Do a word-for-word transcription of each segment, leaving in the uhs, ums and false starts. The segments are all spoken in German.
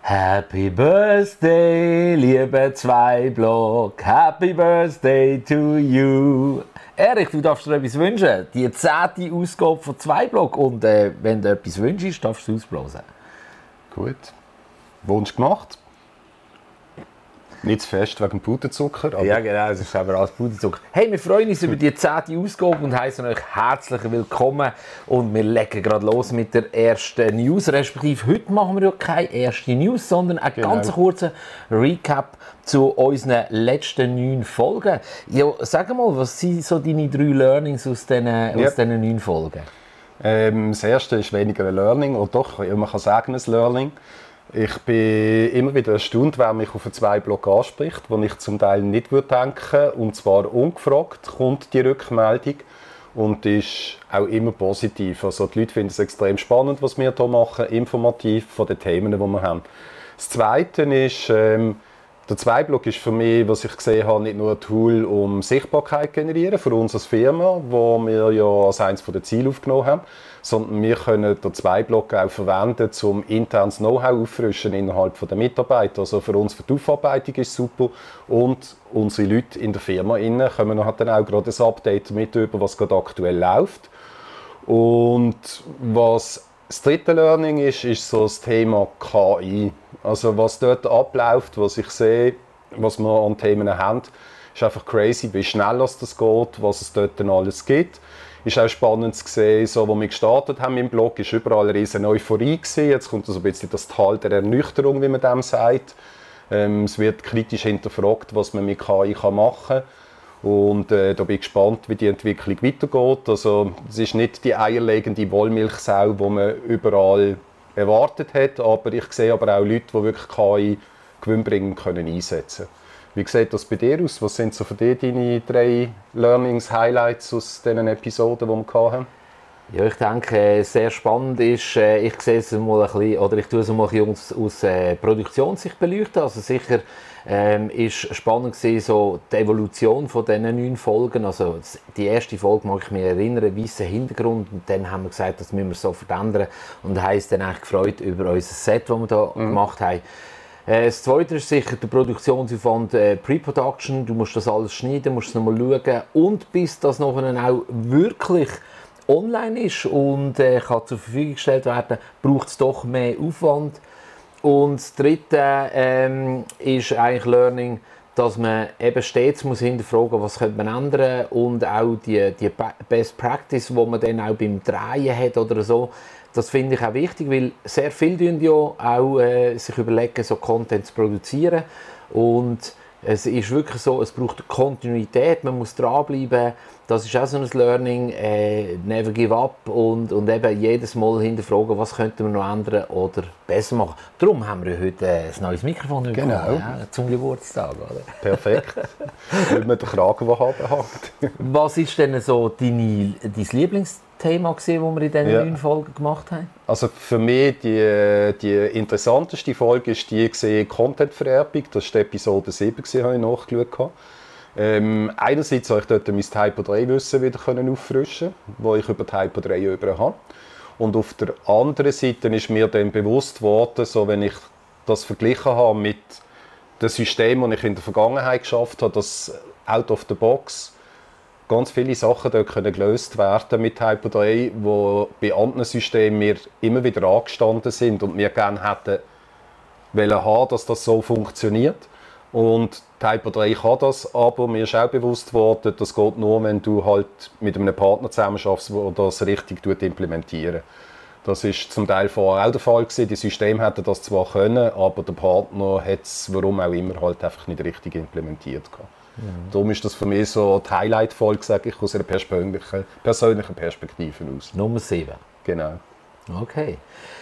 Happy Birthday, liebe Zwei-Block, Happy Birthday to you. Erich, du darfst dir etwas wünschen. Die zehnte Ausgabe von Zwei-Block. Und äh, wenn du etwas wünschst, darfst du es ausblasen. Gut. Wunsch gemacht. Nicht zu fest wegen Puderzucker. Aber ja, genau, es ist aber alles Puderzucker. Hey, wir freuen uns über die zehnte Ausgabe und heißen euch herzlich willkommen. Und wir legen gerade los mit der ersten News. Respektive heute machen wir ja keine erste News, sondern einen genau. ganz kurzen Recap zu unseren letzten neun Folgen. Ja, sag mal, was sind so deine drei Learnings aus diesen yep. neun Folgen? Ähm, das erste ist weniger ein Learning, oder doch, man kann sagen, ein Learning. Ich bin immer wieder erstaunt, wer mich auf einen Zwei-Block anspricht, wo ich zum Teil nicht denken würde. Und zwar ungefragt kommt die Rückmeldung und ist auch immer positiv. Also die Leute finden es extrem spannend, was wir hier machen, informativ von den Themen, die wir haben. Das Zweite ist, ähm, der Zwei-Block ist für mich, was ich gesehen habe, nicht nur ein Tool, um Sichtbarkeit zu generieren für uns als Firma, wo wir ja als eines der Ziele aufgenommen haben, sondern wir können den Zwei-Block auch verwenden, um internes Know-how auffrischen innerhalb der Mitarbeiter. Also für uns für die Aufarbeitung ist es super und unsere Leute in der Firma innen kommen dann auch gerade ein Update mit über, was gerade aktuell läuft. Und was das dritte Learning ist, ist so das Thema K I. Also was dort abläuft, was ich sehe, was wir an Themen haben, ist einfach crazy, wie schnell das geht, was es dort dann alles gibt. Ist auch spannend zu sehen, so, wo wir gestartet haben im Blog, ist überall eine riesen Euphorie gewesen. Jetzt kommt so ein bisschen das Tal der Ernüchterung, wie man dem sagt. Ähm, es wird kritisch hinterfragt, was man mit K I machen kann. Und äh, da bin ich gespannt, wie die Entwicklung weitergeht. Also, es ist nicht die eierlegende Wollmilchsau, die man überall erwartet hat, aber ich sehe aber auch Leute, die wirklich K I gewinnbringend können einsetzen können. Wie sieht das bei dir aus? Was sind so für dich deine drei Learnings, Highlights aus diesen Episoden, die wir hatten? Ja, ich denke, sehr spannend ist, äh, ich sehe es mal ein bisschen, oder ich tue es mal ein bisschen aus, aus äh, Produktionssicht beleuchten. Also sicher ähm, ist spannend gewesen, so die Evolution von diesen neun Folgen. Also die erste Folge, mag ich mich erinnern, weißer Hintergrund, und dann haben wir gesagt, das müssen wir so verändern, und haben uns dann eigentlich gefreut über unser Set, das wir da mhm. gemacht haben. Das Zweite ist sicher der Produktionsaufwand, äh, Pre-Production. Du musst das alles schneiden, musst es nochmal schauen. Und bis das nachher auch wirklich online ist und äh, kann zur Verfügung gestellt werden, braucht es doch mehr Aufwand. Und das Dritte ähm, ist eigentlich Learning, dass man eben stets muss hinterfragen, was könnte man ändern, und auch die, die Best Practice, die man dann auch beim Drehen hat oder so. Das finde ich auch wichtig, weil sehr viele ja auch äh, sich überlegen, so Content zu produzieren. Und es ist wirklich so, es braucht Kontinuität, man muss dranbleiben. Das ist auch so ein Learning, äh, never give up, und, und eben jedes Mal hinterfragen, was könnten wir noch ändern oder besser machen. Darum haben wir heute ein neues Mikrofon bekommen, genau. ja, zum Geburtstag. Oder? Perfekt, weil man den Kragen, der hängt. Was ist denn so deine, dein Lieblingsthema, das wir in diesen ja. neun Folgen gemacht haben? Also für mich die, die interessanteste Folge ist die gesehen Content-Vererbung. Das war die Episode sieben, die ich nachgeschaut. Ähm, einerseits habe ich dort mein Typo drei Wissen wieder auffrischen, wo ich über Typo drei über habe. Und auf der anderen Seite ist mir dann bewusst worden, so wenn ich das verglichen habe mit dem System, das ich in der Vergangenheit geschafft habe, dass out of the box ganz viele Sachen dort können gelöst werden mit Typo drei, die bei anderen Systemen mir immer wieder angestanden sind und wir gerne hätten wollen haben, dass das so funktioniert. Und Typo drei kann das, aber mir ist auch bewusst worden, das geht nur, wenn du halt mit einem Partner zusammenarbeitest, der das richtig implementiert. Das war zum Teil vorher auch der Fall gewesen. Die Systeme hätten das zwar können, aber der Partner hat es, warum auch immer, halt einfach nicht richtig implementiert. Ja. Darum ist das für mich so die Highlight-Folge, sage ich, aus einer persönlichen, persönlichen Perspektive aus. Nummer sieben. Genau. Okay.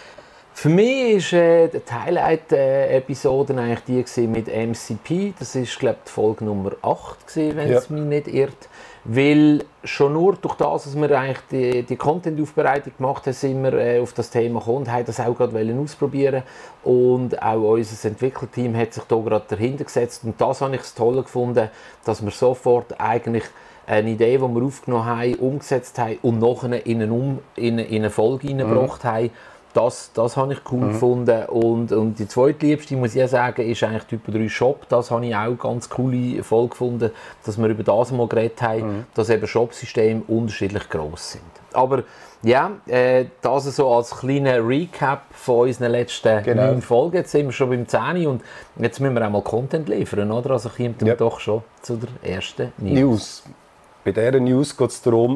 Für mich war äh, die Highlight-Episode eigentlich die mit M C P. Das war, glaube ich, die Folge Nummer acht, gewesen, wenn es ja. mich nicht irrt. Weil schon nur durch das, dass wir eigentlich die, die Content-Aufbereitung gemacht haben, sind wir äh, auf das Thema gekommen und haben das auch gerade ausprobieren. Und auch unser Entwicklerteam hat sich da gerade dahinter gesetzt. Und das habe ich das Tolle gefunden, dass wir sofort eigentlich eine Idee, die wir aufgenommen haben, umgesetzt haben und nachher in eine, um in eine, in eine Folge hineingebracht mhm. haben. Das, das habe ich cool mhm. gefunden. Und, und die zweitliebste, muss ich sagen, ist eigentlich Typo drei Shop. Das habe ich auch ganz coole Folge gefunden, dass wir über das mal geredet haben, mhm. dass eben Shop-Systeme unterschiedlich gross sind. Aber ja, äh, das so als kleiner Recap von unseren letzten genau. neun Folgen. Jetzt sind wir schon beim zehn und jetzt müssen wir auch mal Content liefern, oder? Also kommen wir ja. doch schon zu der ersten News. News. Bei dieser News geht es darum,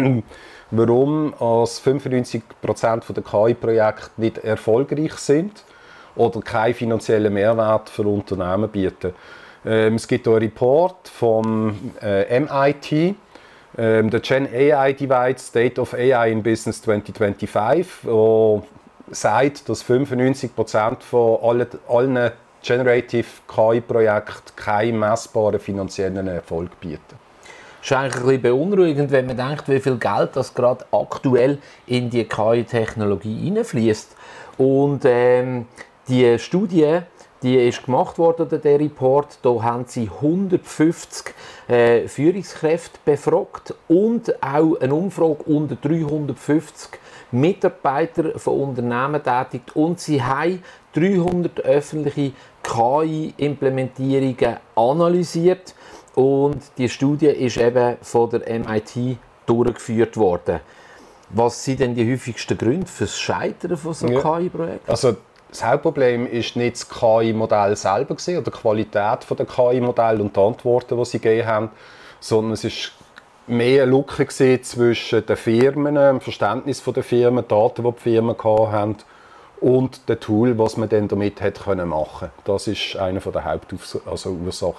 warum als fünfundneunzig Prozent der K I-Projekte nicht erfolgreich sind oder keinen finanziellen Mehrwert für Unternehmen bieten. Ähm, es gibt einen Report vom äh, M I T, ähm, der Gen A I Divide State of A I in Business zwanzig fünfundzwanzig, der sagt, dass fünfundneunzig Prozent von allen, allen Generative K I-Projekten keinen messbaren finanziellen Erfolg bieten. Das ist eigentlich ein bisschen beunruhigend, wenn man denkt, wie viel Geld das gerade aktuell in die K I-Technologie hineinfließt. Und ähm, die Studie, die ist gemacht worden, oder der Report, da haben sie hundertfünfzig äh, Führungskräfte befragt und auch eine Umfrage unter dreihundertfünfzig Mitarbeiter von Unternehmen tätigt. Und sie haben dreihundert öffentliche K I-Implementierungen analysiert. Und die Studie ist eben von der M I T durchgeführt worden. Was sind denn die häufigsten Gründe für das Scheitern von so ja. K I-Projekten? Also das Hauptproblem ist nicht das K I-Modell selber gewesen, oder die Qualität der K I-Modelle und die Antworten, die sie gegeben haben, sondern es ist mehr eine Lücke zwischen den Firmen, dem Verständnis der Firmen, Daten, die die Firmen hatten, und dem Tool, was man dann damit hätte machen können. Das ist eine der Hauptursachen. Also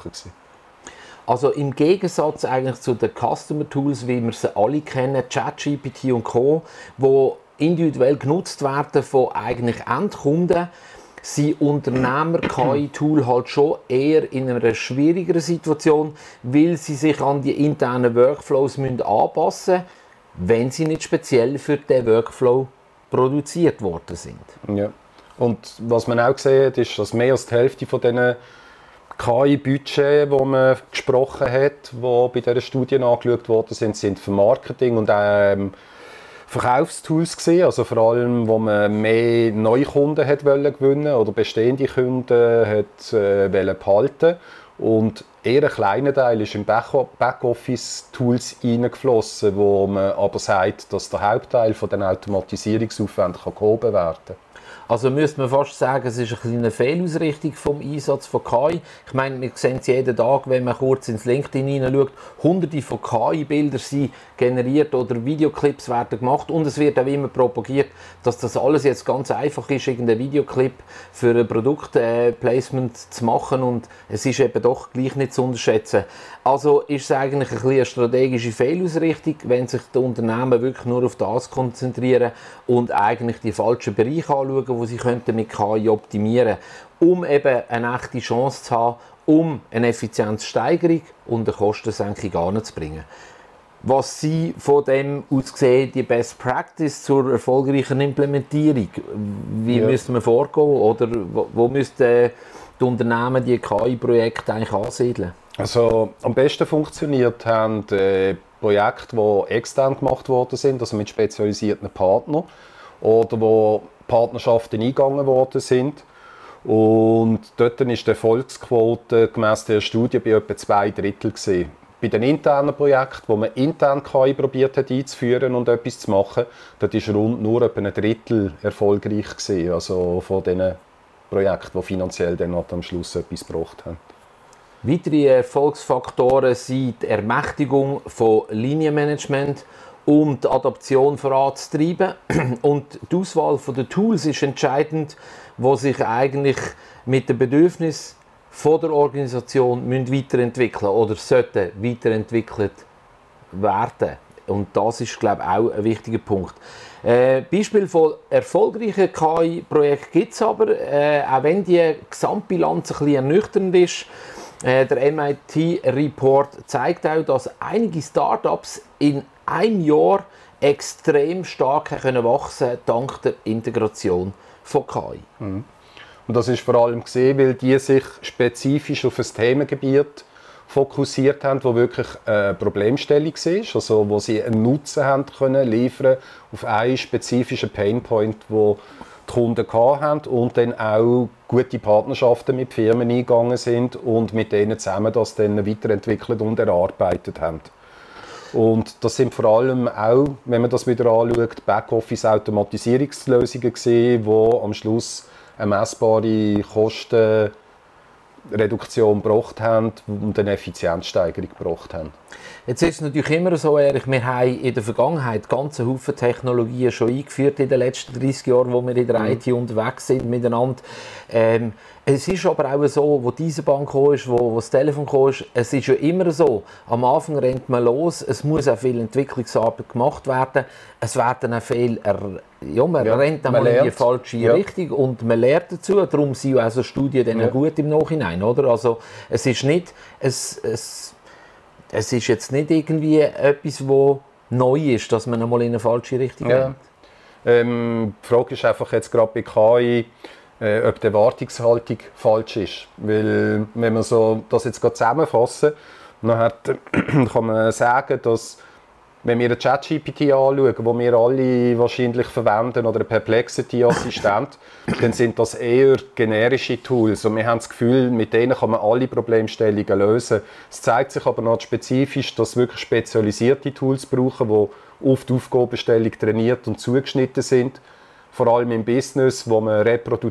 Also im Gegensatz eigentlich zu den Customer Tools, wie wir sie alle kennen, ChatGPT und Co., die individuell genutzt werden von eigentlich Endkunden, sind Unternehmer-K I-Tool halt schon eher in einer schwierigeren Situation, weil sie sich an die internen Workflows müssen anpassen müssen, wenn sie nicht speziell für diesen Workflow produziert worden sind. Ja. Und was man auch gesehen hat, ist, dass mehr als die Hälfte von diesen K I-Budget, die man gesprochen hat, die bei dieser Studie angeschaut worden sind, sind für Marketing und ähm, Verkaufstools gewesen, also vor allem, wo man mehr Neukunden hat wollen gewinnen oder bestehende Kunden hat äh, behalten. Und eher ein kleiner Teil ist in Backoffice-Tools reingeflossen, wo man aber sagt, dass der Hauptteil von den Automatisierungsaufwänden gehoben werden kann. Also müsste man fast sagen, es ist eine Fehlausrichtung vom Einsatz von K I. Ich meine, wir sehen es jeden Tag, wenn man kurz ins LinkedIn hineinschaut, hunderte von K I-Bildern sind generiert oder Videoclips werden gemacht und es wird auch immer propagiert, dass das alles jetzt ganz einfach ist, irgendeinen Videoclip für ein Produktplacement äh, zu machen und es ist eben doch gleich nicht zu unterschätzen. Also ist es eigentlich ein bisschen eine strategische Fehlausrichtung, wenn sich die Unternehmen wirklich nur auf das konzentrieren und eigentlich die falschen Bereiche anschauen, wo sie könnten mit K I optimieren könnten, um eben eine echte Chance zu haben, um eine Effizienzsteigerung und eine Kostensenkung anzubringen. Was Sie von dem aus sehen, die Best Practice zur erfolgreichen Implementierung? Wie ja. müsste man vorgehen oder wo, wo müssten die Unternehmen die K I-Projekte eigentlich ansiedeln? Also am besten funktioniert haben äh, Projekte, die extern gemacht worden sind, also mit spezialisierten Partnern oder wo Partnerschaften eingegangen worden sind. Und dort ist die Erfolgsquote gemäss der Studie bei etwa zwei Drittel gewesen. Bei den internen Projekten, wo man intern K I probiert hat einzuführen und etwas zu machen, dort ist rund nur etwa ein Drittel erfolgreich gewesen, also von diesen Projekten, die finanziell dann am Schluss etwas gebracht haben. Weitere Erfolgsfaktoren sind die Ermächtigung von Linienmanagement, um die Adaption voranzutreiben. Und die Auswahl der Tools ist entscheidend, die sich eigentlich mit den Bedürfnissen der Organisation weiterentwickeln oder sollten weiterentwickelt werden. Und das ist, glaube ich, auch ein wichtiger Punkt. Äh, Beispiel von erfolgreichen K I-Projekten gibt es aber, äh, auch wenn die Gesamtbilanz ein bisschen ernüchternd ist. Äh, der M I T-Report zeigt auch, dass einige Startups in einem Jahr extrem stark können wachsen dank der Integration von K I. Mhm. Und das ist vor allem gesehen, weil die sich spezifisch auf ein Themengebiet fokussiert haben, wo wirklich eine Problemstellung war, also wo sie einen Nutzen haben können liefern auf einen spezifischen Painpoint, wo die Kunden hatten und dann auch gute Partnerschaften mit Firmen eingegangen sind und mit denen zusammen das dann weiterentwickelt und erarbeitet haben. Und das sind vor allem auch, wenn man das wieder anschaut, Backoffice-Automatisierungslösungen gesehen, die am Schluss eine messbare Kostenreduktion gebracht haben und eine Effizienzsteigerung gebracht haben. Jetzt ist es natürlich immer so, Erich, wir haben in der Vergangenheit ganze Haufen Technologien schon eingeführt in den letzten dreißig Jahren, wo wir in der mhm. I T unterwegs sind miteinander. Ähm, es ist aber auch so, wo diese Bank gekommen ist, wo, wo das Telefon gekommen ist, es ist ja immer so, am Anfang rennt man los, es muss auch viel Entwicklungsarbeit gemacht werden, es werden auch viel, er, ja, man ja, rennt einmal in die falsche ja. Richtung und man lernt dazu, darum sind auch so Studien dann ja. gut im Nachhinein, oder? Also es ist nicht, es, es, es ist jetzt nicht irgendwie etwas, was neu ist, dass man einmal in eine falsche Richtung ja. rennt. Ähm, die Frage ist einfach jetzt gerade bei K I, äh, ob die Erwartungshaltung falsch ist. Weil, wenn wir so das jetzt gerade zusammenfassen, dann hat, kann man sagen, dass, wenn wir eine ChatGPT anschauen, die wir alle wahrscheinlich verwenden, oder einen Perplexity-Assistent, dann sind das eher generische Tools. Und wir haben das Gefühl, mit denen kann man alle Problemstellungen lösen. Es zeigt sich aber noch spezifisch, dass wirklich spezialisierte Tools brauchen, die auf die Aufgabenstellung trainiert und zugeschnitten sind. Vor allem im Business, wo man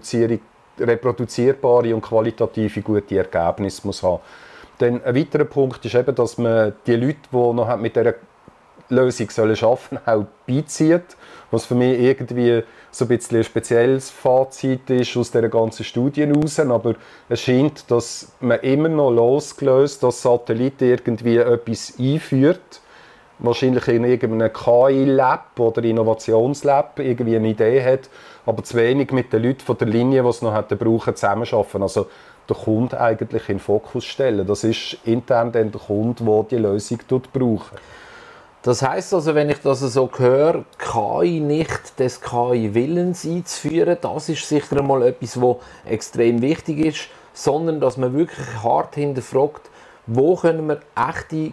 reproduzierbare und qualitative gute Ergebnisse muss haben. Dann ein weiterer Punkt ist eben, dass man die Leute, die noch mit dieser Lösung sollen schaffen, auch beizieht. Was für mich irgendwie so ein bisschen ein spezielles Fazit ist aus dieser ganzen Studie heraus. Aber es scheint, dass man immer noch losgelöst, dass Satelliten irgendwie etwas einführt, wahrscheinlich in irgendeinem K I-Lab oder Innovationslab irgendwie eine Idee hat, aber zu wenig mit den Leuten von der Linie, die es noch hätten brauchen, zusammenarbeiten. Also den Kunden eigentlich in den Fokus stellen. Das ist intern dann der Kunde, der die Lösung braucht. Das heisst also, wenn ich das so höre, K I nicht des K I-Willens einzuführen, das ist sicher einmal etwas, was extrem wichtig ist, sondern dass man wirklich hart hinterfragt, wo können wir echte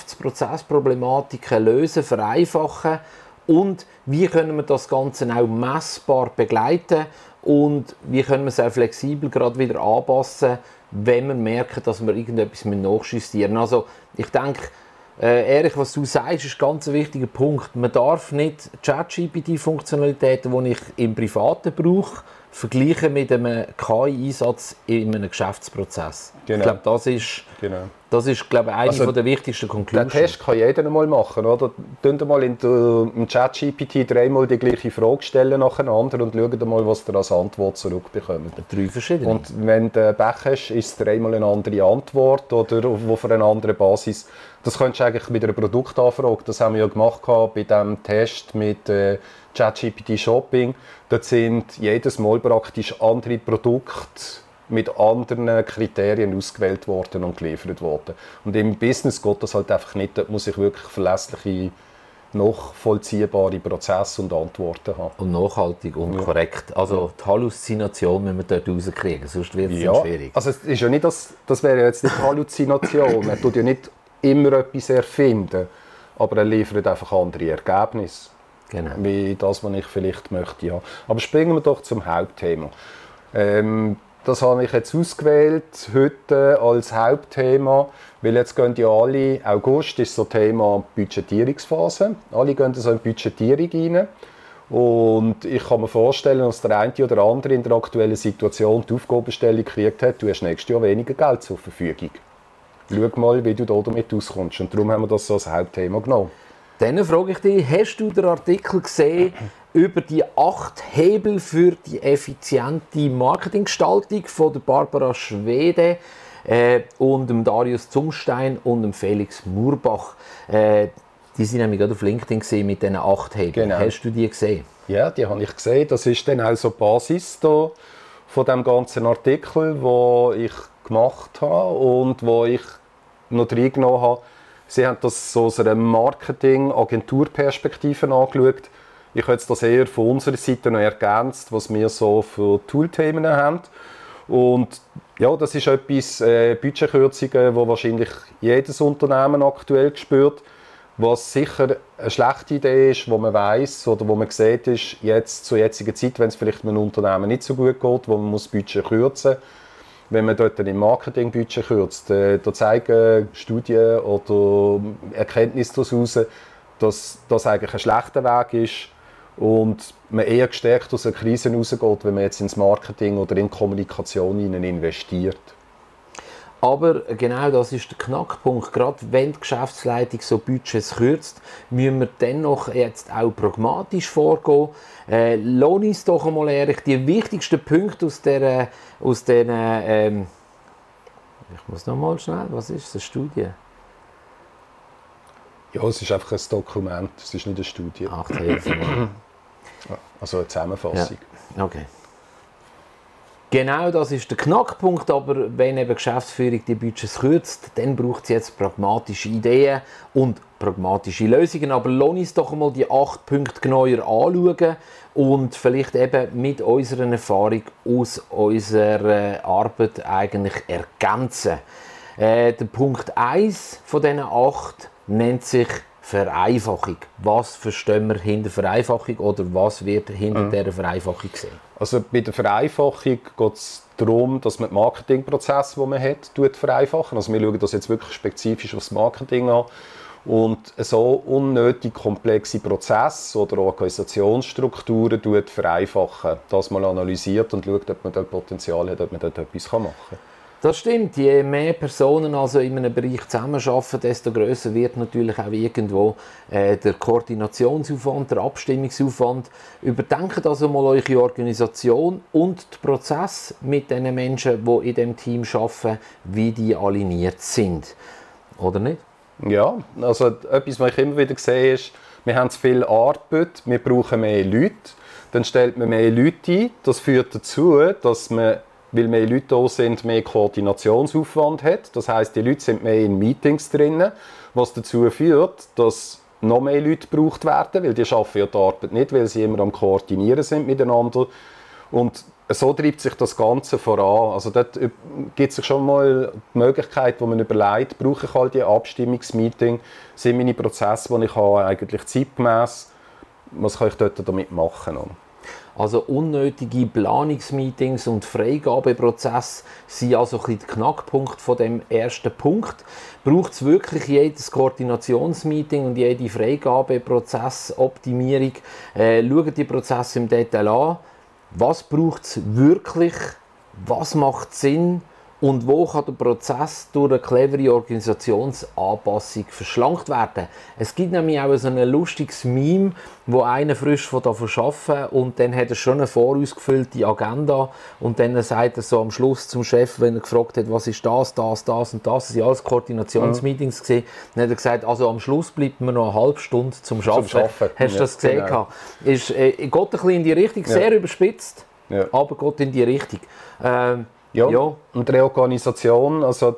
Geschäftsprozessproblematiken lösen, vereinfachen und wie können wir das Ganze auch messbar begleiten und wie können wir es auch flexibel gerade wieder anpassen, wenn wir merken, dass wir irgendetwas nachjustieren müssen. Also ich denke, Äh, Erich, was du sagst, ist ein ganz wichtiger Punkt. Man darf nicht ChatGPT-Funktionalitäten, die ich im Privaten brauche, vergleichen mit einem K I-Einsatz in einem Geschäftsprozess. Genau. Ich glaube, das ist, genau. das ist glaube ich, eine also, der wichtigsten Conclusions. Den Test kann jeder einmal machen. Oder? Könnt mal in dem ChatGPT dreimal die gleiche Frage stellen nacheinander und schaut mal, was ihr als Antwort zurückbekommt. Drei verschiedene. Und wenn du Pech hast, ist es dreimal eine andere Antwort oder auf einer anderen Basis. Das könntest du eigentlich mit einer Produktanfrage, das haben wir ja gemacht bei diesem Test mit äh, ChatGPT Shopping. Dort sind jedes Mal praktisch andere Produkte mit anderen Kriterien ausgewählt worden und geliefert worden. Und im Business geht das halt einfach nicht. Dort muss ich wirklich verlässliche, nachvollziehbare Prozesse und Antworten haben. Und nachhaltig und ja. korrekt. Also die Halluzination müssen wir dort rauskriegen, sonst wird es ja. schwierig. Also es ist ja nicht das, das wäre ja jetzt nicht Halluzination. Man tut ja nicht immer etwas erfinden, aber er liefert einfach andere Ergebnisse. Genau. Wie das, was ich vielleicht möchte. Ja. Aber springen wir doch zum Hauptthema. Ähm, das habe ich jetzt ausgewählt heute als Hauptthema, weil jetzt gehen ja alle, August ist so Thema Budgetierungsphase, alle gehen so in Budgetierung rein. Und ich kann mir vorstellen, dass der eine oder andere in der aktuellen Situation die Aufgabenstellung gekriegt hat, du hast nächstes Jahr weniger Geld zur Verfügung. Schau mal, wie du damit auskommst. Und darum haben wir das so als Hauptthema genommen. Dann frage ich dich, hast du den Artikel gesehen über die acht Hebel für die effiziente Marketinggestaltung von der Barbara Schwede äh, und dem Darius Zumstein und dem Felix Murbach? Äh, die sind nämlich gerade auf LinkedIn gesehen mit diesen acht Hebeln. Genau. Hast du die gesehen? Ja, die habe ich gesehen. Das ist dann auch so die Basis da von dem ganzen Artikel, den ich gemacht habe und wo ich noch reingenommen habe. Sie haben das so aus einer Marketing-Agenturperspektive angeschaut. Ich habe jetzt das eher von unserer Seite noch ergänzt, was wir so für Toolthemen haben. Und ja, das ist etwas, äh, Budgetkürzungen, die wahrscheinlich jedes Unternehmen aktuell spürt, was sicher eine schlechte Idee ist, wo man weiss oder wo man sieht, ist jetzt zur jetzigen Zeit, wenn es vielleicht einem Unternehmen nicht so gut geht, wo man muss Budget kürzen muss, wenn man dort im Marketingbudget kürzt. Äh, da zeigen Studien oder Erkenntnisse daraus, dass das eigentlich ein schlechter Weg ist und man eher gestärkt aus einer Krise herausgeht, wenn man jetzt ins Marketing oder in Kommunikation investiert. Aber genau das ist der Knackpunkt. Gerade wenn die Geschäftsleitung so Budgets kürzt, müssen wir dennoch jetzt auch pragmatisch vorgehen. Äh, lass uns doch einmal ehrlich die wichtigsten Punkte aus der, aus den, ähm, ich muss noch mal schnell, was ist das, eine Studie? Ja, es ist einfach ein Dokument, es ist nicht eine Studie. Ach, Hilfe. Also eine Zusammenfassung. Ja. Okay. Genau das ist der Knackpunkt, aber wenn eben Geschäftsführung die Budgets kürzt, dann braucht es jetzt pragmatische Ideen und pragmatische Lösungen. Aber lass uns doch einmal die acht Punkte genauer anschauen und vielleicht eben mit unserer Erfahrung aus unserer Arbeit eigentlich ergänzen. Äh, der Punkt eins von diesen acht nennt sich Vereinfachung. Was verstehen wir hinter Vereinfachung oder was wird hinter mhm. dieser Vereinfachung gesehen? Also bei der Vereinfachung geht es darum, dass man den Marketingprozess, den man hat, vereinfachen. Also wir schauen das jetzt wirklich spezifisch aufs Marketing an. Und so unnötig komplexe Prozesse oder Organisationsstrukturen vereinfachen. Das mal analysiert und schaut, ob man dort Potenzial hat, ob man dort etwas machen kann. Das stimmt. Je mehr Personen also in einem Bereich zusammenarbeiten, desto grösser wird natürlich auch irgendwo äh, der Koordinationsaufwand, der Abstimmungsaufwand. Überdenkt also mal eure Organisation und den Prozess mit den Menschen, die in diesem Team arbeiten, wie die aligniert sind. Oder nicht? Ja, also etwas, was ich immer wieder sehe, ist, wir haben zu viel Arbeit, wir brauchen mehr Leute. Dann stellt man mehr Leute ein. Das führt dazu, dass man, weil mehr Leute da sind, mehr Koordinationsaufwand hat. Das heisst, die Leute sind mehr in Meetings drin, was dazu führt, dass noch mehr Leute gebraucht werden, weil die arbeiten ja die Arbeit nicht, weil sie immer am Koordinieren sind miteinander. Und so treibt sich das Ganze voran. Also dort gibt es sich schon mal die Möglichkeit, wo man überlegt, brauche ich halt die Abstimmungsmeeting, sind meine Prozesse, die ich habe, eigentlich zeitgemäß, was kann ich dort damit machen? Also unnötige Planungsmeetings und Freigabeprozesse sind also ein bisschen der Knackpunkt von dem ersten Punkt. Braucht es wirklich jedes Koordinationsmeeting und jede Freigabeprozessoptimierung? Äh, schaut die Prozesse im Detail an. Was braucht es wirklich? Was macht Sinn? Und wo kann der Prozess durch eine clevere Organisationsanpassung verschlankt werden? Es gibt nämlich auch so ein lustiges Meme, wo einer frisch von davon arbeitet und dann hat er schon eine vorausgefüllte Agenda und dann sagt er so am Schluss zum Chef, wenn er gefragt hat, was ist das, das, das und das, das sind alles Koordinationsmeetings mhm. gesehen, dann hat er gesagt, also am Schluss bleibt mir noch eine halbe Stunde zum Arbeiten. Zum Arbeiten. Hast du das ja, gesehen? Genau. Ist, äh, geht ein bisschen in die Richtung, sehr ja. überspitzt, ja. aber geht in die Richtung. Ähm, Ja, ja, und die Reorganisation, also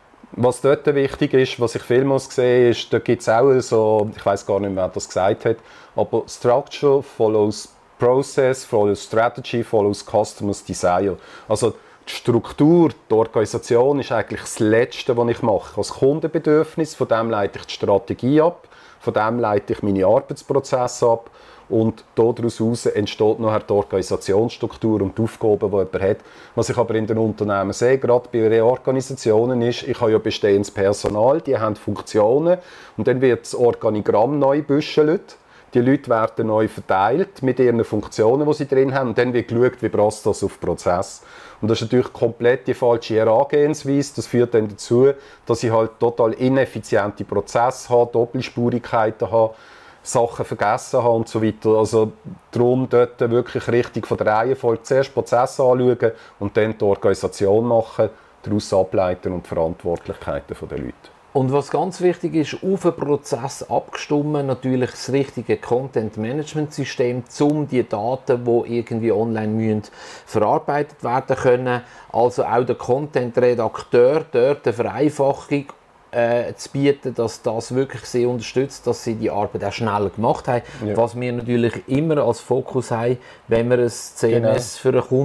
was dort wichtig ist, was ich vielmals sehe, ist, da gibt es auch so, ich weiß gar nicht mehr, wer das gesagt hat, aber Structure follows Process, follows Strategy, follows Customers Desire. Also die Struktur, die Organisation ist eigentlich das Letzte, was ich mache. Als Kundenbedürfnis, von dem leite ich die Strategie ab, von dem leite ich meine Arbeitsprozesse ab. Und daraus entsteht nachher die Organisationsstruktur und die Aufgaben, die jemand hat. Was ich aber in den Unternehmen sehe, gerade bei Reorganisationen, ist, ich habe ja bestehendes Personal, die haben Funktionen und dann wird das Organigramm neu büschelt. Die Leute werden neu verteilt mit ihren Funktionen, die sie drin haben und dann wird geschaut, wie passt das auf den Prozess. Und das ist natürlich komplett die falsche Herangehensweise. Das führt dann dazu, dass ich halt total ineffiziente Prozesse habe, Doppelspurigkeiten habe, Sachen vergessen habe und so weiter. Also darum dort wirklich richtig von der Reihenfolge zuerst Prozesse anschauen und dann die Organisation machen, daraus ableiten und die Verantwortlichkeiten der Leute. Und was ganz wichtig ist, auf den Prozess abgestimmt, natürlich das richtige Content-Management-System, um die Daten, die irgendwie online müssen, verarbeitet werden können. Also auch der Content-Redakteur dort eine Vereinfachung Äh, zu bieten, dass das wirklich sehr unterstützt, dass sie die Arbeit auch schneller gemacht haben. Ja. Was wir natürlich immer als Fokus haben, wenn wir ein C M S genau. für einen Kunden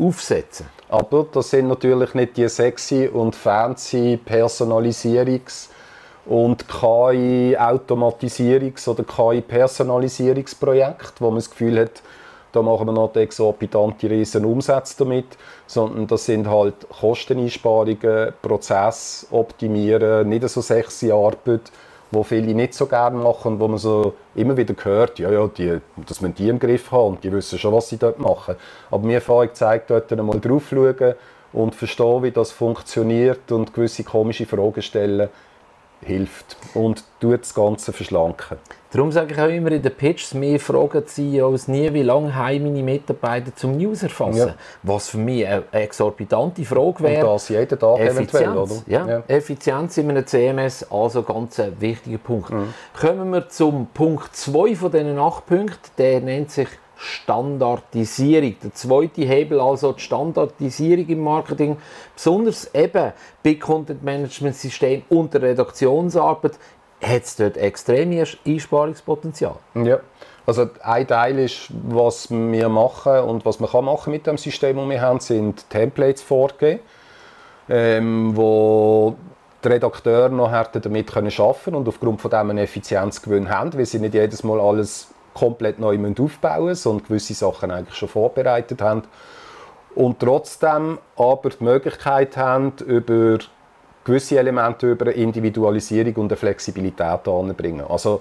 aufsetzen. Aber das sind natürlich nicht die sexy und fancy Personalisierungs- und K I-Automatisierungs- oder K I-Personalisierungsprojekte, wo man das Gefühl hat, da machen wir noch exorbitante riesen Umsätze damit, sondern das sind halt Kosteneinsparungen, Prozesse optimieren, nicht so sexy Arbeit, wo viele nicht so gerne machen und wo man so immer wieder hört, ja, ja, die, dass man die im Griff hat und die wissen schon, was sie dort machen. Aber meine Erfahrung zeigt, dort einmal drauf schauen und verstehen, wie das funktioniert und gewisse komische Fragen stellen, hilft und tut das Ganze verschlanken. Darum sage ich auch immer in den Pitches, wir fragen die C E Os nie, wie lange haben meine Mitarbeiter zum News erfassen. Ja. Was für mich eine exorbitante Frage wäre. Und das jeden Tag eventuell, oder? Ja, ja. Effizienz in einem C M S, also ganz ein wichtiger Punkt. Mhm. Kommen wir zum Punkt zwei von diesen acht Punkten, der nennt sich Standardisierung. Der zweite Hebel, also die Standardisierung im Marketing, besonders eben bei Content-Management-Systemen und der Redaktionsarbeit, hat es dort extremes Einsparungspotenzial. Ja, also ein Teil ist, was wir machen und was man kann machen mit dem System, das wir haben, sind Templates vorgegeben, ähm, wo die Redakteure noch damit arbeiten können und aufgrund von dem einen Effizienzgewinn haben, weil sie nicht jedes Mal alles komplett neu aufbauen müssen, sondern gewisse Sachen eigentlich schon vorbereitet haben. Und trotzdem aber die Möglichkeit haben, über gewisse Elemente über eine Individualisierung und eine Flexibilität anzubringen. Also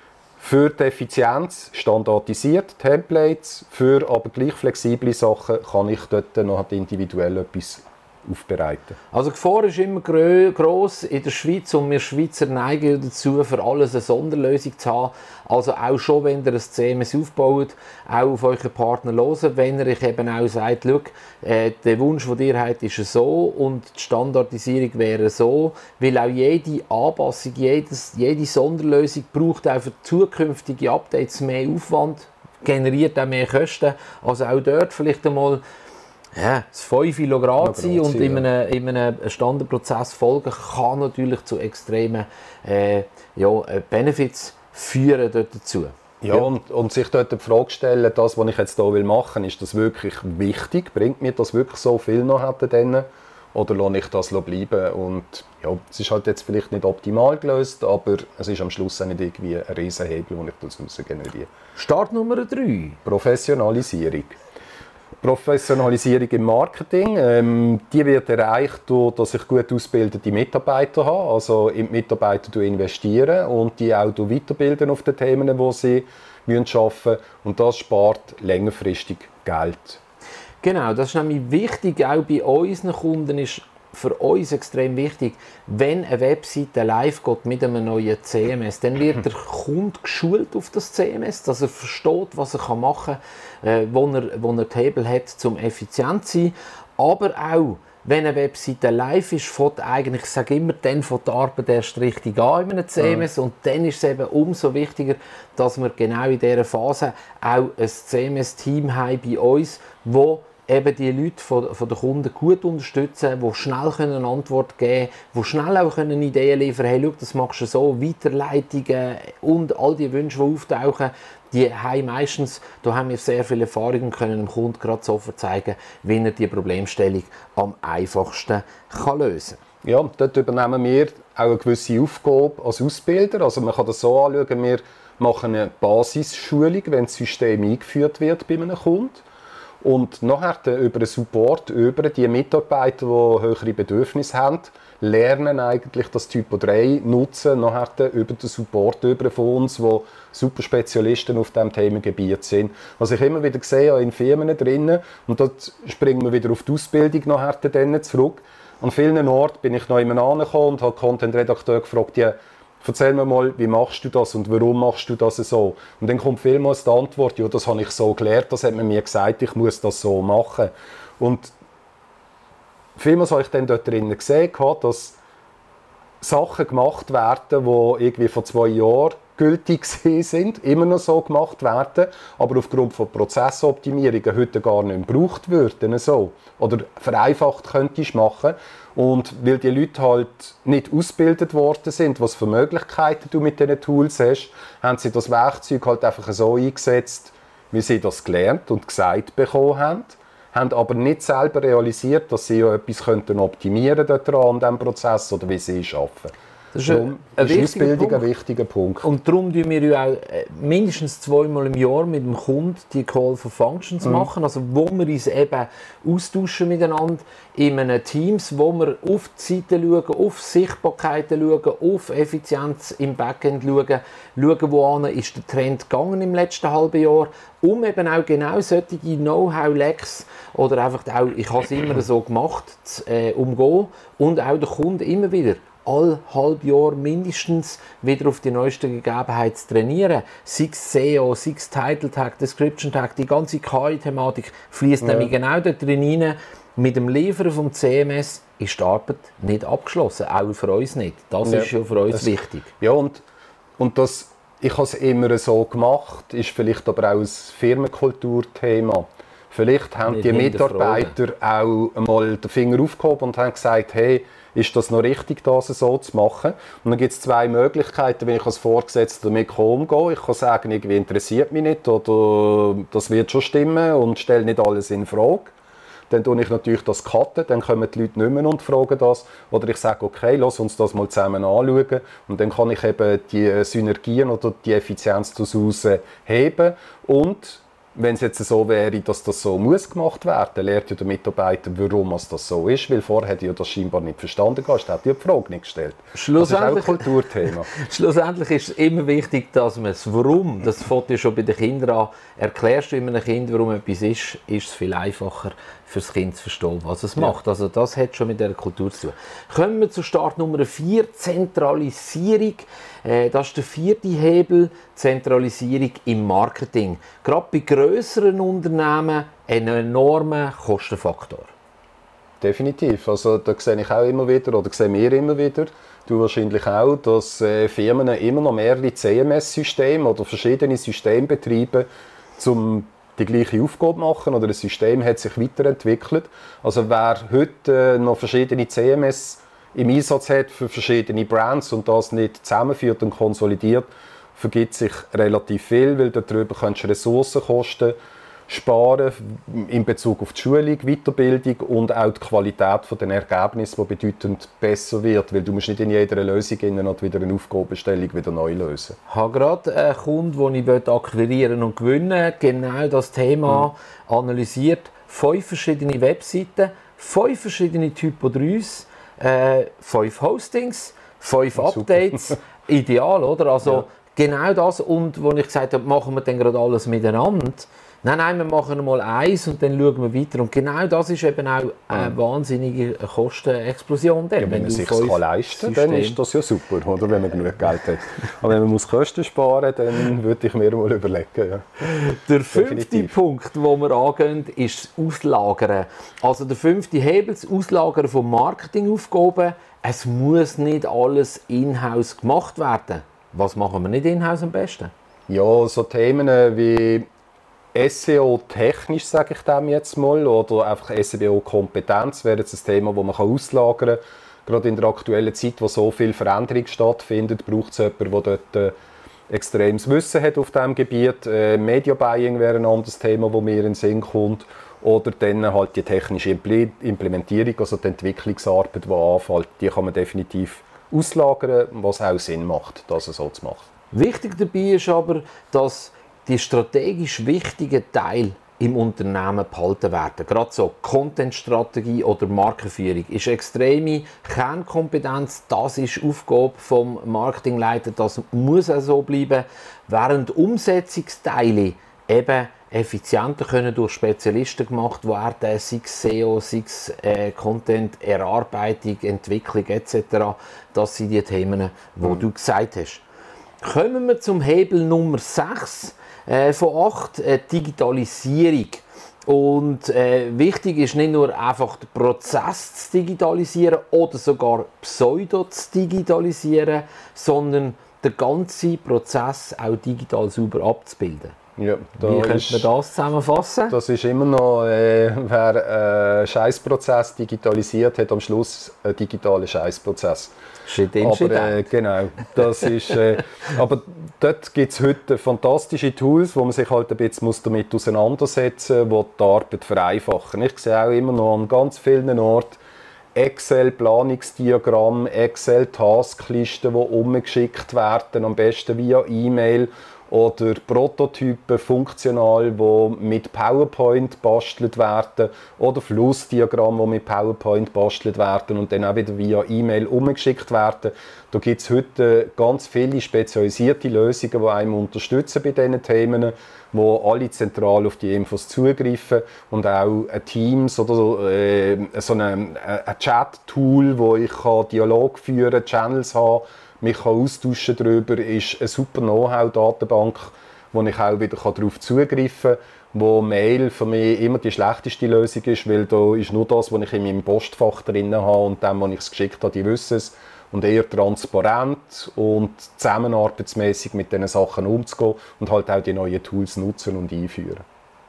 für die Effizienz standardisiert Templates, für aber gleich flexible Sachen kann ich dort noch individuell etwas aufbereiten. Also die Gefahr ist immer gross in der Schweiz und wir Schweizer neigen dazu, für alles eine Sonderlösung zu haben. Also auch schon, wenn ihr ein C M S aufbaut, auch auf euren Partner hören, wenn er euch eben auch sagt, schau, äh, der Wunsch, den ihr habt, ist so und die Standardisierung wäre so, weil auch jede Anpassung, jedes, jede Sonderlösung braucht auch für zukünftige Updates mehr Aufwand, generiert auch mehr Kosten. Also auch dort vielleicht einmal ja, das fünf Grad sein und in einem, in einem Standardprozess folgen kann natürlich zu extremen äh, ja, Benefits führen dort dazu. Ja, ja. Und, und sich dort die Frage stellen, das, was ich jetzt hier machen will, ist das wirklich wichtig? Bringt mir das wirklich so viel noch dann? Oder lasse ich das bleiben? Und ja, es ist halt jetzt vielleicht nicht optimal gelöst, aber es ist am Schluss auch nicht irgendwie ein Riesenhebel, den ich daraus generiere. Start Nummer drei. Professionalisierung. Professionalisierung im Marketing, ähm, die wird erreicht, durch, dass ich gut ausgebildete Mitarbeiter habe, also in die Mitarbeiter investieren und die auch weiterbilden auf den Themen, die sie arbeiten müssen. Und das spart längerfristig Geld. Genau, das ist nämlich wichtig, auch bei unseren Kunden ist für uns extrem wichtig, wenn eine Webseite live geht mit einem neuen C M S, dann wird der Kunde geschult auf das C M S, dass er versteht, was er machen kann, äh, wo er, wo er die Hebel hat, um effizient zu sein. Aber auch, wenn eine Webseite live ist, fängt eigentlich, ich sage immer, dann fängt die Arbeit erst richtig an in einem C M S. Mhm. Und dann ist es eben umso wichtiger, dass wir genau in dieser Phase auch ein C M S-Team haben bei uns, wo eben die Leute von, von den Kunden gut unterstützen, die schnell können Antwort geben können, die schnell auch können Ideen liefern können. Hey, schau, das machst du so, Weiterleitungen und all die Wünsche, die auftauchen, die haben meistens, da haben wir sehr viel Erfahrung und können dem Kunden gerade sofort zeigen, wie er die Problemstellung am einfachsten kann lösen kann. Ja, dort übernehmen wir auch eine gewisse Aufgabe als Ausbilder. Also man kann das so anschauen, wir machen eine Basisschulung, wenn das System eingeführt wird bei einem Kunden. Und nachher über den Support, über die Mitarbeiter, die höhere Bedürfnisse haben, lernen eigentlich das Typo drei nutzen, nachher über den Support über von uns, die super Spezialisten auf diesem Themengebiet sind. Was ich immer wieder sehe in Firmen drinnen, und dort springen wir wieder auf die Ausbildung nachher zurück. An vielen Orten bin ich noch immer angekommen und habe den Content-Redakteur gefragt, ja, erzähl mir mal, wie machst du das und warum machst du das so? Und dann kommt vielmals die Antwort, ja, das habe ich so gelernt, das hat man mir gesagt, ich muss das so machen. Und vielmals habe ich dann dort drinnen gesehen, dass Sachen gemacht werden, die irgendwie vor zwei Jahren gültig sind, immer noch so gemacht werden, aber aufgrund von Prozessoptimierungen heute gar nicht mehr gebraucht würden. So. Oder vereinfacht könntest du machen. Und weil die Leute halt nicht ausgebildet worden sind, was für Möglichkeiten du mit diesen Tools hast, haben sie das Werkzeug halt einfach so eingesetzt, wie sie das gelernt und gesagt bekommen haben, haben aber nicht selber realisiert, dass sie ja etwas könnten optimieren könnten an diesem Prozess oder wie sie arbeiten. Das ist, ein, ein ist Ausbildung Punkt. ein wichtiger Punkt. Und darum tun wir ja auch mindestens zweimal im Jahr mit dem Kunden die Call for Functions mhm. machen, also wo wir uns eben austauschen miteinander in einem Teams, wo wir auf die Seite schauen, auf Sichtbarkeiten schauen, auf Effizienz im Backend schauen, schauen, wohin ist der Trend gegangen im letzten halben Jahr, um eben auch genau solche Know-how-Lecks oder einfach auch, ich habe es immer so gemacht, zu äh, umgehen und auch den Kunden immer wieder alle halb Jahr mindestens wieder auf die neuesten Gegebenheiten zu trainieren. Sei es S E O, sei es Title Tag, Description Tag, die ganze K I-Thematik fließt ja. nämlich genau dort drin rein. Mit dem Liefern vom C M S ist die Arbeit nicht abgeschlossen, auch für uns nicht. Das ja. ist ja für uns das, wichtig. Ja, und, und das, ich habe es immer so gemacht, ist vielleicht aber auch ein Firmenkulturthema. Vielleicht haben nicht die Mitarbeiter auch einmal den Finger aufgehoben und haben gesagt, hey, ist das noch richtig, das so zu machen? Und dann gibt es zwei Möglichkeiten, wenn ich als Vorgesetzter damit umgehe. Ich kann sagen, irgendwie interessiert mich nicht oder das wird schon stimmen und stelle nicht alles in Frage. Dann tue ich natürlich das cutten, dann kommen die Leute nicht mehr und fragen das. Oder ich sage, okay, lass uns das mal zusammen anschauen. Und dann kann ich eben die Synergien oder die Effizienz daraus heben. Und wenn es jetzt so wäre, dass das so muss gemacht werden muss, lernt ja der Mitarbeiter, warum es das so ist, weil vorher hat er das scheinbar nicht verstanden, hast, hat die Frage nicht gestellt. Schlussendlich, das ist auch ein Kulturthema. Schlussendlich ist es immer wichtig, dass man das Warum, das fängt ja schon bei den Kindern an, erklärst du einem Kind, warum etwas ist, ist es viel einfacher für das Kind zu verstehen, was es ja. macht. Also das hat schon mit dieser Kultur zu tun. Kommen wir zu Start Nummer vier, Zentralisierung. Äh, das ist der vierte Hebel, Zentralisierung im Marketing. Gerade bei grösseren Unternehmen ein enormer Kostenfaktor. Definitiv. Also da sehe ich auch immer wieder, oder sehen wir immer wieder, du wahrscheinlich auch, dass äh, Firmen immer noch mehrere C M S-Systeme oder verschiedene Systeme betreiben, um die gleiche Aufgabe machen oder das System hat sich weiterentwickelt. Also wer heute äh, noch verschiedene C M S im Einsatz hat für verschiedene Brands und das nicht zusammenführt und konsolidiert, vergibt sich relativ viel, weil darüber kannst du Ressourcenkosten sparen in Bezug auf die Schulung, Weiterbildung und auch die Qualität der Ergebnisse, die bedeutend besser wird, weil du musst nicht in jeder Lösung noch wieder eine Aufgabenstellung wieder neu lösen. Ich habe gerade einen Kunden, den ich akquirieren und gewinnen genau das Thema mhm. analysiert. Fünf verschiedene Webseiten, fünf verschiedene Typo dreis, äh, fünf Hostings, fünf Updates. Super. Ideal, oder? Also ja. genau das. Und wo ich gesagt habe, machen wir dann gerade alles miteinander. Nein, nein, wir machen mal eins und dann schauen wir weiter. Und genau das ist eben auch eine mhm. wahnsinnige Kostenexplosion. Ja, wenn, wenn man sich das leisten kann, dann ist das ja super, oder? Wenn man genug Geld hat. Aber wenn man muss Kosten sparen muss, dann würde ich mir mal überlegen. Ja. Der fünfte Definitiv. Punkt, den wir angehen, ist das Auslagern. Also der fünfte Hebel, das Auslagern von Marketingaufgaben. Es muss nicht alles in-house gemacht werden. Was machen wir nicht in-house am besten? Ja, so Themen wie S E O technisch, sage ich dem jetzt mal, oder einfach S E O-Kompetenz wäre jetzt ein Thema, das man auslagern kann. Gerade in der aktuellen Zeit, wo so viel Veränderung stattfindet, braucht es jemanden, der dort äh, extremes Wissen hat auf diesem Gebiet. Äh, Media Buying wäre ein anderes Thema, das mir in den Sinn kommt. Oder dann halt die technische Implementierung, also die Entwicklungsarbeit, die anfällt, die kann man definitiv auslagern, was auch Sinn macht, das so zu machen. Wichtig dabei ist aber, dass die strategisch wichtigen Teile im Unternehmen behalten werden. Gerade so Content-Strategie oder Markenführung ist extreme Kernkompetenz. Das ist Aufgabe vom Marketingleiter. Das muss auch so bleiben. Während Umsetzungsteile eben effizienter können durch Spezialisten gemacht werden, sei es S E O, sei es äh, Content, Erarbeitung, Entwicklung et cetera. Das sind die Themen, die mhm. du gesagt hast. Kommen wir zum Hebel Nummer sechs. Äh, von acht, äh, Digitalisierung. Und äh, wichtig ist nicht nur einfach den Prozess zu digitalisieren oder sogar Pseudo zu digitalisieren, sondern den ganzen Prozess auch digital sauber abzubilden. Ja, da Wie könnte ist, man das zusammenfassen? Das ist immer noch, äh, wer einen Scheißprozess digitalisiert hat, am Schluss einen digitalen Scheißprozess. Shit in, aber shit äh, out. genau, das ist, äh, aber dort gibt es heute fantastische Tools, wo man sich halt ein bisschen muss damit auseinandersetzen muss, die die Arbeit vereinfachen. Ich sehe auch immer noch an ganz vielen Orten Excel-Planungsdiagramm, Excel-Tasklisten, die umgeschickt werden, am besten via E-Mail oder Prototypen funktional, die mit PowerPoint bastelt werden oder Flussdiagramme, die mit PowerPoint bastelt werden und dann auch wieder via E-Mail umgeschickt werden. Da gibt es heute ganz viele spezialisierte Lösungen, die einem unterstützen bei diesen Themen, wo alle zentral auf die Infos zugreifen und auch ein Teams oder so, äh, so ein Chat-Tool, wo ich kann Dialog führen, Channels haben, mich kann austauschen darüber, ist eine super Know-how-Datenbank, wo ich auch wieder darauf zugreifen kann, wo Mail für mich immer die schlechteste Lösung ist, weil da ist nur das, was ich in meinem Postfach drin habe und dem, was ich es geschickt habe, die wissen es. Und eher transparent und zusammenarbeitsmäßig mit diesen Sachen umzugehen und halt auch die neuen Tools nutzen und einführen.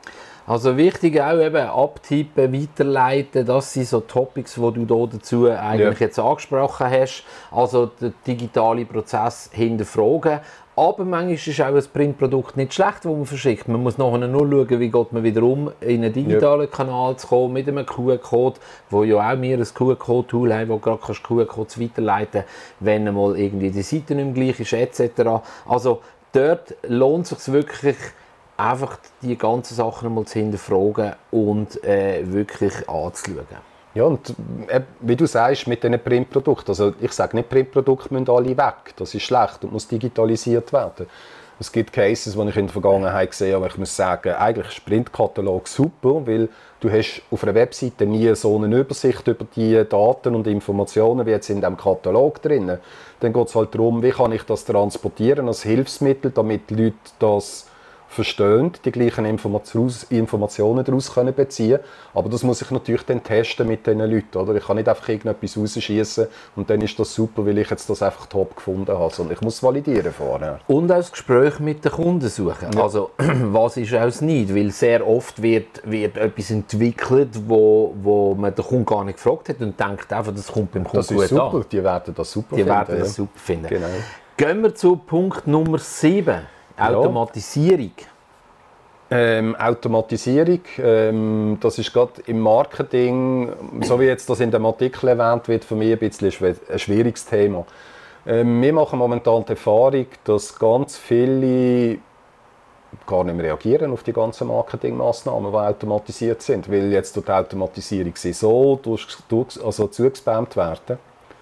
Also wichtig auch eben abtippen, weiterleiten, das sind so Topics, die du hier dazu eigentlich ja. jetzt angesprochen hast. Also den digitalen Prozess hinterfragen. Aber manchmal ist auch ein Printprodukt nicht schlecht, das man verschickt. Man muss nachher nur schauen, wie geht man wieder um, in einen digitalen ja. Kanal zu kommen, mit einem Q R-Code, wo ja auch wir ein Q R-Code-Tool haben, wo du gerade Q R-Codes weiterleiten kannst, wenn mal irgendwie die Seite nicht mehr gleich ist, et cetera. Also dort lohnt es sich wirklich, einfach die ganzen Sachen mal zu hinterfragen und äh, wirklich anzuschauen. Ja, und äh, wie du sagst, mit diesen Printprodukten, also ich sage nicht, Printprodukte müssen alle weg, das ist schlecht und muss digitalisiert werden. Es gibt Cases, die ich in der Vergangenheit gesehen habe, aber ich muss sagen, eigentlich ist Printkatalog super, weil du hast auf einer Webseite nie so eine Übersicht über die Daten und Informationen wie jetzt in diesem Katalog drin. Dann geht es halt darum, wie kann ich das transportieren als Hilfsmittel, damit die Leute das verstehen, die gleichen Informationen daraus können beziehen. Aber das muss ich natürlich dann testen mit diesen Leuten. Oder? Ich kann nicht einfach irgendetwas rausschießen und dann ist das super, weil ich jetzt das einfach top gefunden habe. Sondern ich muss es validieren vorher. Und auch das Gespräch mit den Kunden suchen. Ja. Also, was ist auch das nicht? Weil sehr oft wird, wird etwas entwickelt, wo, wo man den Kunden gar nicht gefragt hat und denkt einfach, das kommt beim Kunden gut an. Das ist super, die werden das super die finden. Die werden das ja. super finden. Genau. Gehen wir zu Punkt Nummer sieben. Automatisierung. Ja. Ähm, Automatisierung, ähm, das ist gerade im Marketing, so wie jetzt das in dem Artikel erwähnt wird, für mich ein bisschen ein schwieriges Thema. Ähm, wir machen momentan die Erfahrung, dass ganz viele gar nicht mehr reagieren auf die ganzen Marketingmaßnahmen, die automatisiert sind, weil jetzt durch die Automatisierung sie so durch, durch, also zugespammt werden.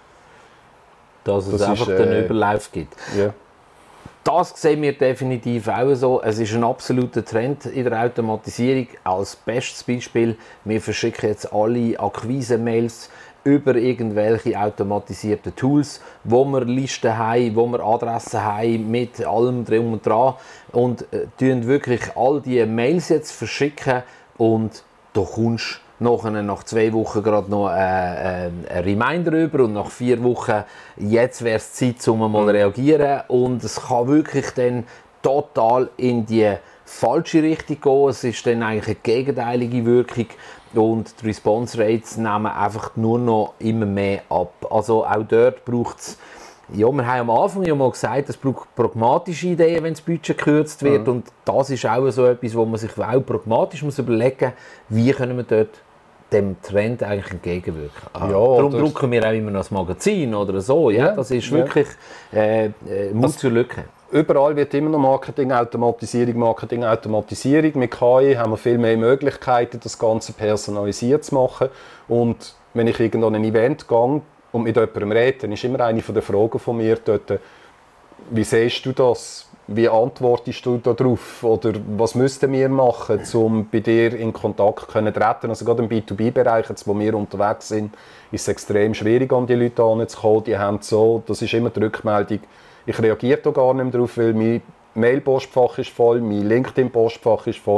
Dass es das einfach ist, äh, den Überlauf gibt. Ja. Das sehen wir definitiv auch so. Es ist ein absoluter Trend in der Automatisierung. Als bestes Beispiel, wir verschicken jetzt alle Akquise-Mails über irgendwelche automatisierten Tools, wo wir Listen haben, wo wir Adressen haben, mit allem drum und dran. Und äh, tun wirklich all diese Mails jetzt verschicken und du kommst nachher, nach zwei Wochen gerade noch äh, äh, ein Reminder über und nach vier Wochen, jetzt wäre es Zeit, um mal zu reagieren. Und es kann wirklich dann total in die falsche Richtung gehen. Es ist dann eigentlich eine gegenteilige Wirkung und die Response Rates nehmen einfach nur noch immer mehr ab. Also auch dort braucht es, ja, wir haben am Anfang ja mal gesagt, es braucht pragmatische Ideen, wenn das Budget gekürzt wird. Mhm. Und das ist auch so etwas, wo man sich auch pragmatisch muss überlegen muss, wie können wir dort dem Trend eigentlich entgegenwirken. Ah, ja, darum drucken wir auch immer noch das Magazin oder so. Ja, ja, das ist wirklich ja. äh, äh, Mut also, zur Lücke. Überall wird immer noch Marketing, Automatisierung, Marketing, Automatisierung. Mit K I haben wir viel mehr Möglichkeiten, das Ganze personalisiert zu machen. Und wenn ich irgendwo an ein Event gehe und mit jemandem rede, dann ist immer eine der Fragen von mir dort, wie siehst du das? Wie antwortest du darauf? Oder was müssten wir machen, um bei dir in Kontakt zu treten? Also gerade im B zwei B-Bereich, wo wir unterwegs sind, ist es extrem schwierig, an die Leute heranzukommen. Die haben so, das ist immer die Rückmeldung, ich reagiere da gar nicht mehr darauf, weil mein Mail-Postfach ist voll, mein LinkedIn-Postfach ist voll. Ich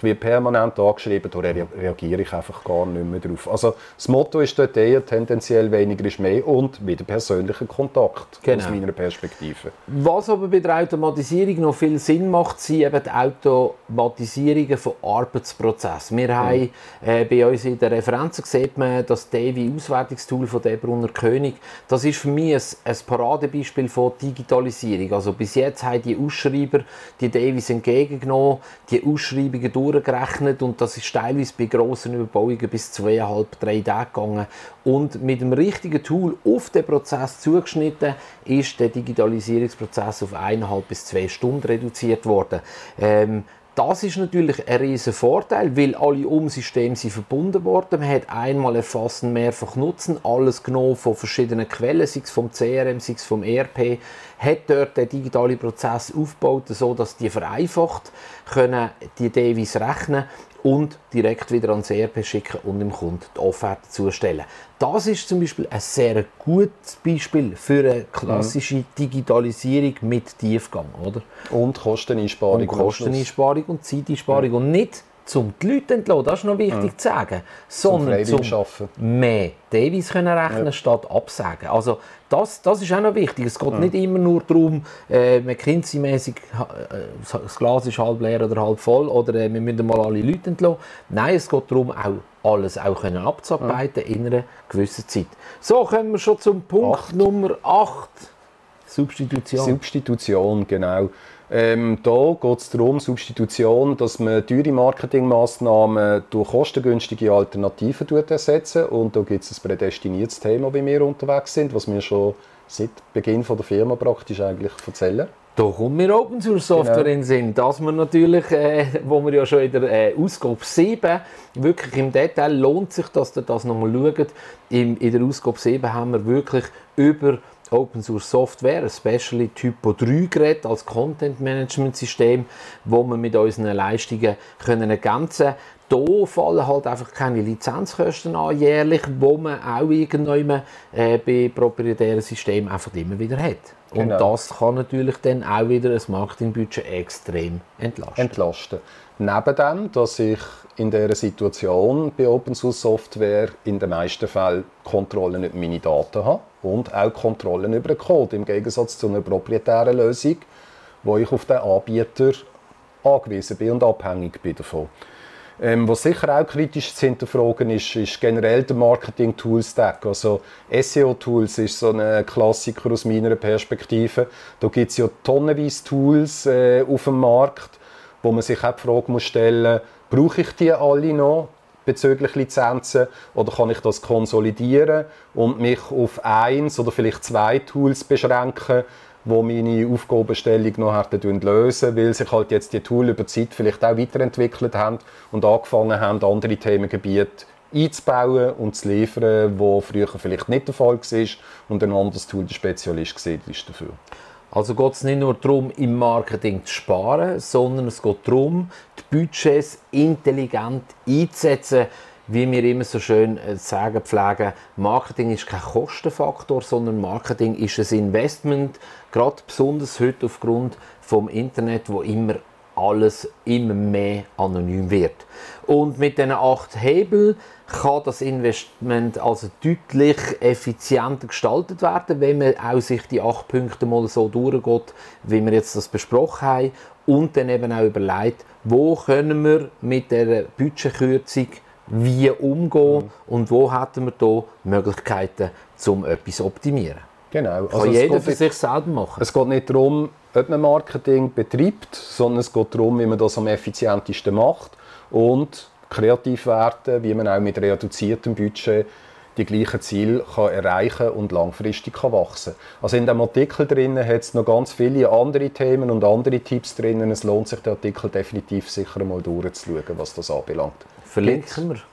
Ich werde permanent angeschrieben, da re reagiere ich einfach gar nicht mehr drauf. Also das Motto ist dort eher tendenziell weniger ist mehr und wieder persönlicher Kontakt, genau, aus meiner Perspektive. Was aber bei der Automatisierung noch viel Sinn macht, sind eben die Automatisierungen von Arbeitsprozessen. Wir mhm. haben äh, bei uns in den Referenzen sieht man das Davy-Auswertungstool von Debrunner König. Das ist für mich ein, ein Paradebeispiel von Digitalisierung. Also bis jetzt haben die Ausschreiber die Davys entgegengenommen, die Ausschreibungen durchgerechnet und das ist teilweise bei grossen Überbauungen bis zweieinhalb, drei Tage gegangen. Und mit dem richtigen Tool auf den Prozess zugeschnitten ist der Digitalisierungsprozess auf eineinhalb bis zwei Stunden reduziert worden. Ähm, Das ist natürlich ein riesen Vorteil, weil alle Umsysteme sind verbunden worden. Man hat einmal erfassen, mehrfach nutzen, alles genommen von verschiedenen Quellen, sei es vom C R M, sei es vom E R P, hat dort den digitalen Prozess aufgebaut, so dass die vereinfacht können die Davys rechnen und direkt wieder ans E R P schicken und dem Kunden die Offerte zustellen. Das ist zum Beispiel ein sehr gutes Beispiel für eine klassische mhm. Digitalisierung mit Tiefgang, oder? Und Kosteneinsparung. Und Kosteneinsparung und Zeiteinsparung. Ja. Und nicht zum die Leute entlassen, das ist noch wichtig mhm. zu sagen, sondern zum, zum mehr Davys können rechnen ja. statt absagen. Also das, das ist auch noch wichtig. Es geht mhm. nicht immer nur darum, äh, McKinsey-mäßig, äh, das Glas ist halb leer oder halb voll oder äh, wir müssen mal alle Leute entlassen. Nein, es geht darum, auch alles auch können abzuarbeiten mhm. in einer gewissen Zeit. So, kommen wir schon zum Punkt acht. Nummer acht. Substitution. Substitution, genau. Ähm, da geht es darum, Substitution, dass man teure Marketingmaßnahmen durch kostengünstige Alternativen ersetzen. Und da gibt es ein prädestiniertes Thema, wie wir unterwegs sind, was wir schon seit Beginn von der Firma praktisch eigentlich erzählen. Da kommt mir Open Source Software genau. in den Sinn, dass man natürlich, äh, wo wir ja schon in der äh, Ausgabe sieben, wirklich im Detail lohnt sich, dass ihr das nochmal schaut. In, in der Ausgabe sieben haben wir wirklich über Open Source Software, especially Typo drei Gerät als Content Management System, wo wir mit unseren Leistungen können ergänzen können. Hier fallen halt einfach keine Lizenzkosten an jährlich, wo man auch irgendwann äh, bei proprietären Systemen einfach immer wieder hat. Und genau. das kann natürlich dann auch wieder ein Marketingbudget extrem entlasten. entlasten. Neben dem, dass ich in dieser Situation bei Open Source Software in den meisten Fällen Kontrollen über meine Daten habe und auch Kontrollen über den Code, im Gegensatz zu einer proprietären Lösung, wo ich auf den Anbieter angewiesen bin und abhängig bin davon. Ähm, was sicher auch kritisch zu hinterfragen ist, ist generell der Marketing-Tool-Stack. Also S E O-Tools ist so ein Klassiker aus meiner Perspektive. Da gibt es ja tonnenweise Tools äh, auf dem Markt, wo man sich auch die Frage muss stellen, brauche ich die alle noch bezüglich Lizenzen oder kann ich das konsolidieren und mich auf eins oder vielleicht zwei Tools beschränken, wo meine Aufgabenstellung noch hätten lösen, weil sich halt jetzt die Tools über die Zeit vielleicht auch weiterentwickelt haben und angefangen haben, andere Themengebiete einzubauen und zu liefern, wo früher vielleicht nicht der Fall war und ein anderes Tool der Spezialist war dafür. Also geht es nicht nur darum, im Marketing zu sparen, sondern es geht darum, die Budgets intelligent einzusetzen. Wie wir immer so schön sagen pflegen, Marketing ist kein Kostenfaktor, sondern Marketing ist ein Investment, gerade besonders heute aufgrund vom Internet, wo immer alles immer mehr anonym wird. Und mit diesen acht Hebeln kann das Investment also deutlich effizienter gestaltet werden, wenn man auch sich die acht Punkte mal so durchgeht, wie wir jetzt das besprochen haben, und dann eben auch überlegt, wo können wir mit der Budgetkürzung wie umgehen mhm. und wo hätten wir hier Möglichkeiten, um etwas zu optimieren. Genau. Kann also jeder für sich selber machen. Es geht nicht darum, ob man Marketing betreibt, sondern es geht darum, wie man das am effizientesten macht und kreativ werden, wie man auch mit reduziertem Budget die gleichen Ziele kann erreichen und langfristig kann wachsen. Also in dem Artikel drinnen hat es noch ganz viele andere Themen und andere Tipps drinnen. Es lohnt sich, den Artikel definitiv sicher mal durchzuschauen, was das anbelangt. Verlinken wir.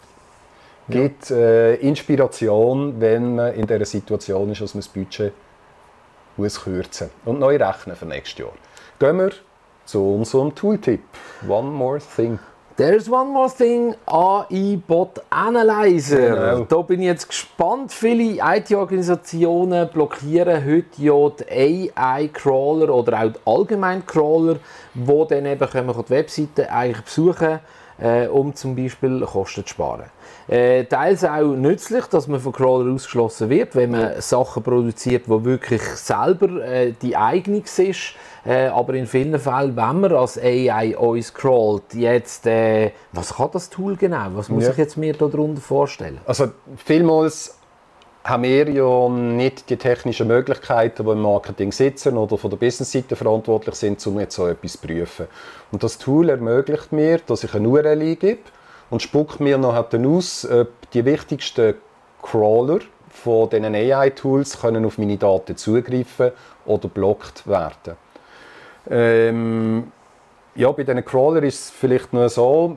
Gibt äh, Inspiration, wenn man in der Situation ist, dass man das Budget muss kürzen und neu rechnen für nächstes Jahr. Gehen wir zu unserem Tooltip. One more thing. There's one more thing, A I-Bot Analyzer. Genau. Da bin ich jetzt gespannt. Viele I T-Organisationen blockieren heute ja die A I-Crawler oder auch die Allgemein-Crawler, die dann eben können wir die Webseite eigentlich besuchen äh, um zum Beispiel Kosten zu sparen. Äh, teils auch nützlich, dass man von Crawler ausgeschlossen wird, wenn man Sachen produziert, die wirklich selber äh, die eigene ist. Äh, aber in vielen Fällen, wenn man als A I uns crawlt, jetzt, äh, was kann das Tool genau? Was muss ja. ich jetzt mir darunter vorstellen? Also vielmals haben wir ja nicht die technischen Möglichkeiten, die im Marketing sitzen oder von der Business-Seite verantwortlich sind, um jetzt so etwas zu prüfen. Und das Tool ermöglicht mir, dass ich eine U R L eingebe und spuckt mir nachher dann aus, ob die wichtigsten Crawler von diesen A I-Tools können auf meine Daten zugreifen oder blockt werden. Ähm, ja, bei diesen Crawler ist es vielleicht nur so,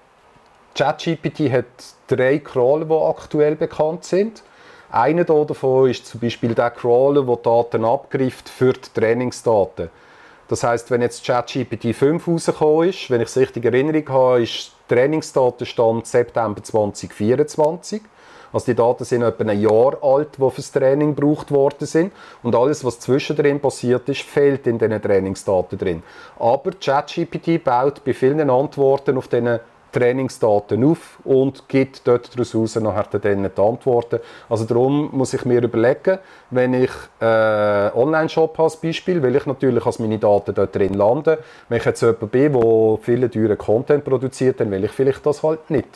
ChatGPT hat drei Crawler, die aktuell bekannt sind. Einer davon ist zum Beispiel der Crawler, der Daten abgreift für die Trainingsdaten. Das heisst, wenn jetzt ChatGPT fünf rausgekommen ist, wenn ich es richtig in Erinnerung habe, ist der Trainingsdatenstand September zwanzig vierundzwanzig. Also die Daten sind etwa ein Jahr alt, die für das Training gebraucht worden sind. Und alles, was zwischendrin passiert ist, fehlt in diesen Trainingsdaten drin. Aber ChatGPT baut bei vielen Antworten auf diesen Trainingsdaten auf und gibt dort daraus nachher dann die Antworten. Also darum muss ich mir überlegen, wenn ich einen Online-Shop habe als Beispiel, will ich natürlich, dass meine Daten dort drin landen. Wenn ich jetzt jemand bin, der viele teure Content produziert, dann will ich vielleicht das halt nicht.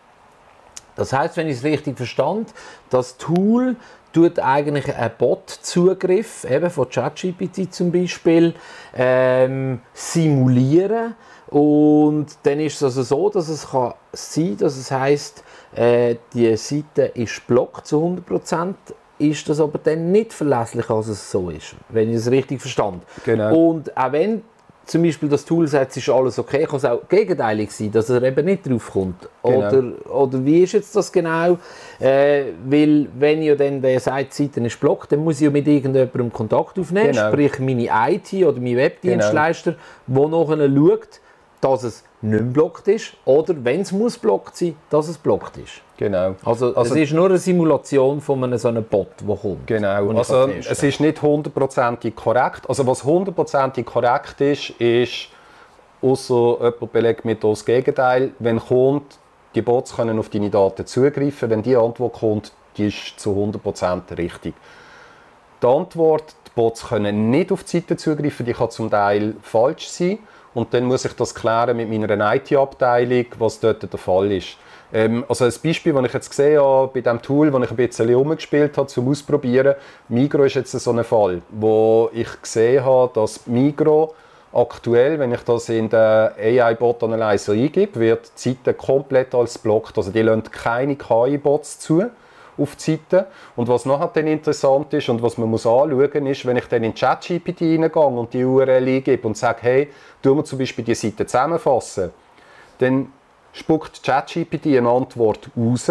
Das heisst, wenn ich es richtig verstand, das Tool tut eigentlich einen Bot-Zugriff, eben von ChatGPT zum Beispiel, ähm, simulieren. Und dann ist es also so, dass es kann sein, dass es heisst, äh, die Seite ist blockt zu hundert Prozent, ist das aber dann nicht verlässlich, als es so ist, wenn ich es richtig verstand. Genau. Und auch wenn zum Beispiel das Tool sagt, es ist alles okay, kann es auch gegenteilig sein, dass er eben nicht drauf kommt. Genau. Oder, oder wie ist jetzt das genau? Äh, weil wenn ja dann der sagt, die Seite ist blockt, dann muss ich ja mit irgendjemandem Kontakt aufnehmen, Genau. sprich meine I T oder mein Webdienstleister, der genau. nachher schaut, dass es nicht mehr blockt ist oder, wenn es muss blockt sein, dass es blockt ist. Genau. Also, also es ist nur eine Simulation von einem so einem Bot, der kommt. Genau. Also es ist nicht hundertprozentig korrekt. Also was hundertprozentig korrekt ist, ist, ausser jemand belegt mir das Gegenteil, wenn kommt, die Bots können auf deine Daten zugreifen, wenn die Antwort kommt, die ist zu hundert Prozent richtig. Die Antwort, die Bots können nicht auf die Seite zugreifen, die kann zum Teil falsch sein. Und dann muss ich das klären mit meiner I T-Abteilung, was dort der Fall ist. Ähm, also ein Beispiel, das ich jetzt gesehen habe, bei diesem Tool, das ich ein bisschen herumgespielt habe, zum Ausprobieren. Migros ist jetzt so ein Fall, wo ich gesehen habe, dass Migros aktuell, wenn ich das in den A I-Bot-Analyzer eingebe, wird die Seite komplett als blockt. Also die lassen keine K I-Bots zu auf die Seite. Und was nachher dann interessant ist und was man muss anschauen ist, wenn ich dann in ChatGPT reingehe und die U R L eingebe und sage, hey, tun wir zum Beispiel die Seite zusammenfassen, dann spuckt ChatGPT eine Antwort raus.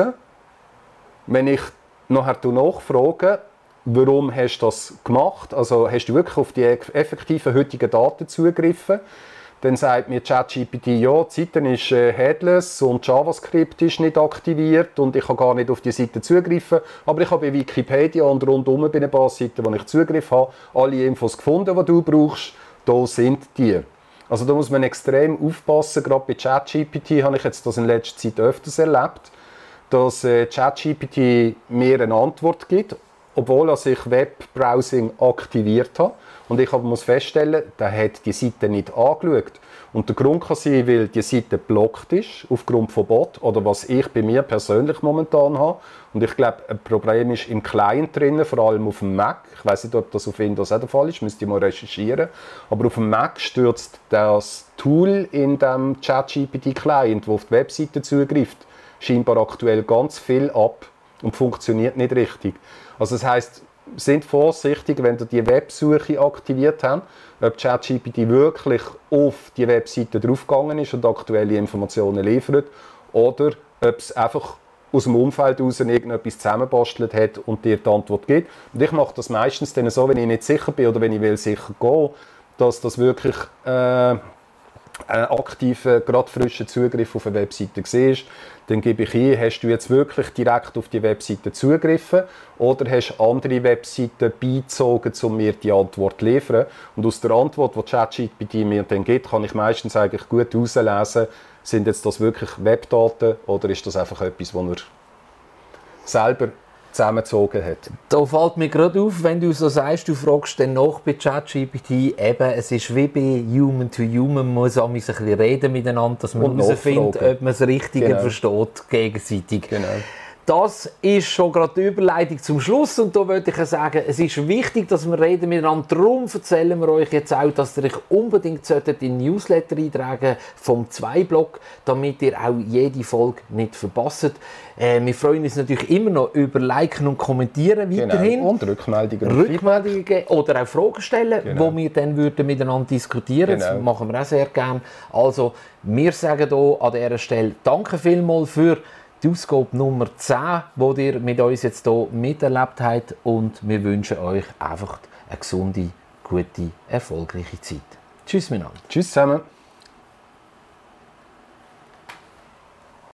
Wenn ich nachher nachfrage, warum hast du das gemacht, also hast du wirklich auf die effektiven heutigen Daten zugegriffen, dann sagt mir ChatGPT, ja, die Seite ist äh, headless und JavaScript ist nicht aktiviert und ich kann gar nicht auf die Seite zugreifen. Aber ich habe bei Wikipedia und rundum bei ein paar Seiten, wo ich Zugriff habe, alle Infos gefunden, die du brauchst. Da sind die. Also da muss man extrem aufpassen. Gerade bei ChatGPT habe ich jetzt das in letzter Zeit öfters erlebt, dass äh, ChatGPT mir eine Antwort gibt, obwohl er sich Webbrowsing aktiviert hat. Und ich aber muss feststellen, der hat die Seite nicht angeschaut. Und der Grund kann sein, weil die Seite blockt ist, aufgrund von Bot, oder was ich bei mir persönlich momentan habe. Und ich glaube, ein Problem ist im Client drin, vor allem auf dem Mac. Ich weiß nicht, ob das auf Windows auch der Fall ist, müsste ich mal recherchieren. Aber auf dem Mac stürzt das Tool in dem ChatGPT-Client, der auf die Webseite zugreift, scheinbar aktuell ganz viel ab und funktioniert nicht richtig. Also das heisst, sind vorsichtig, wenn ihr die Websuche aktiviert habt, ob ChatGPT wirklich auf die Webseite draufgegangen ist und aktuelle Informationen liefert oder ob es einfach aus dem Umfeld heraus irgendetwas zusammenbastelt hat und dir die Antwort gibt. Und ich mache das meistens dann so, wenn ich nicht sicher bin oder wenn ich will sicher gehen, dass das wirklich äh, einen aktiven, gerade frischen Zugriff auf eine Webseite siehst, dann gebe ich ein, hast du jetzt wirklich direkt auf die Webseite zugegriffen oder hast andere Webseiten beizogen, um mir die Antwort zu liefern. Und aus der Antwort, die ChatGPT mir dann gibt, kann ich meistens eigentlich gut herauslesen, sind jetzt das wirklich Webdaten oder ist das einfach etwas, was er selber zusammengezogen hat? Da fällt mir gerade auf, wenn du so sagst, du fragst dann nach bei ChatGPT, eben, es ist wie bei Human to Human, man muss auch ein bisschen reden miteinander, dass man herausfindet, ob man das Richtige genau. versteht, gegenseitig. Genau. Das ist schon gerade die Überleitung zum Schluss und da würde ich sagen, es ist wichtig, dass wir reden miteinander. Darum erzählen wir euch jetzt auch, dass ihr euch unbedingt in den Newsletter eintragen vom zwei Blog, damit ihr auch jede Folge nicht verpasst. Äh, wir freuen uns natürlich immer noch über Liken und Kommentieren weiterhin. Genau. Und Rückmeldungen. Rückmeldungen geben oder auch Fragen stellen, genau. wo wir dann würden miteinander diskutieren. Genau. Das machen wir auch sehr gerne. Also, wir sagen hier an dieser Stelle danke vielmals für die Ausgabe Nummer zehn, die ihr mit uns jetzt hier miterlebt habt. Und wir wünschen euch einfach eine gesunde, gute, erfolgreiche Zeit. Tschüss miteinander. Tschüss zusammen.